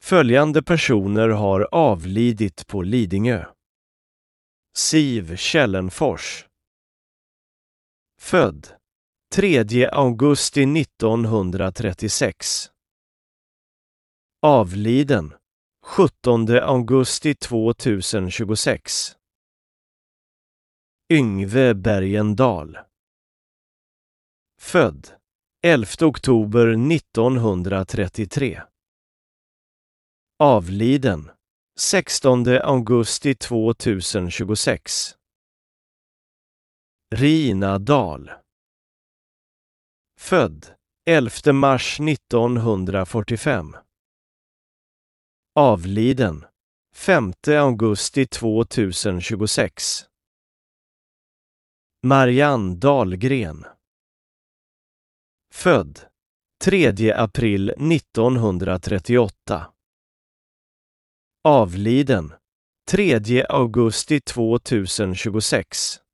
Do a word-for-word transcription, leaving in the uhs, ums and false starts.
Följande personer har avlidit på Lidingö. Siv Källenfors. Född tredje augusti nittonhundratrettiosex. Avliden sjuttonde augusti tvåtusentjugosex. Yngve Bergendahl. Född elfte oktober nittonhundratrettiotre. Avliden sextonde augusti tvåtusentjugosex. Rina Dahl. Född elfte mars nittonhundrafyrtiofem. Avliden femte augusti tvåtusentjugosex. Marianne Dahlgren. Född tredje april nittonhundratrettioåtta. Avliden tredje augusti tvåtusentjugosex.